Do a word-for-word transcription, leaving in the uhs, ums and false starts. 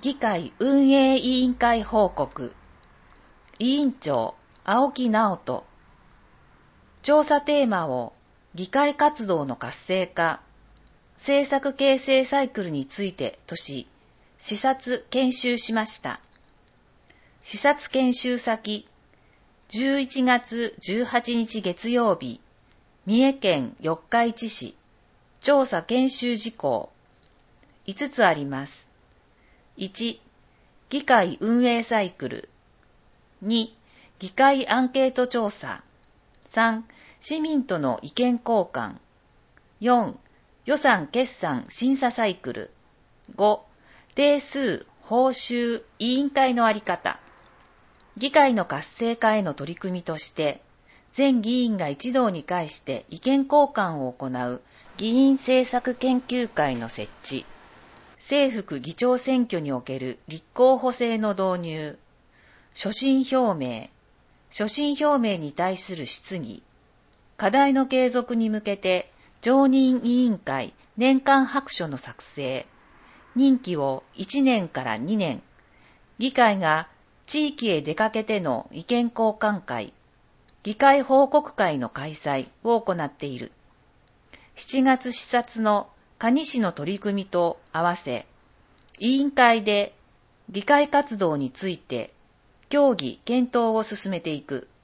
議会運営委員会報告。委員長、青木直人。調査テーマを議会活動の活性化、政策形成サイクルについてとし、視察研修しました。視察研修先、じゅういちがつじゅうはちにち月曜日、三重県四日市市、調査研修事項、いつつあります。いち、議会運営サイクル。に、議会アンケート調査。さん、市民との意見交換。よん、予算決算審査サイクル。ご、定数、報酬、委員会のあり方。議会の活性化への取り組みとして、全議員が一堂に会して意見交換を行う議員政策研究会の設置。正副議長選挙における立候補制の導入、所信表明、所信表明に対する質疑、課題の継続に向けて常任委員会年間白書の作成、任期をいちねんからにねん、議会が地域へ出かけての意見交換会、議会報告会の開催を行っている。しちがつ視察の蟹市の取り組みと合わせ、委員会で議会活動について協議・検討を進めていく。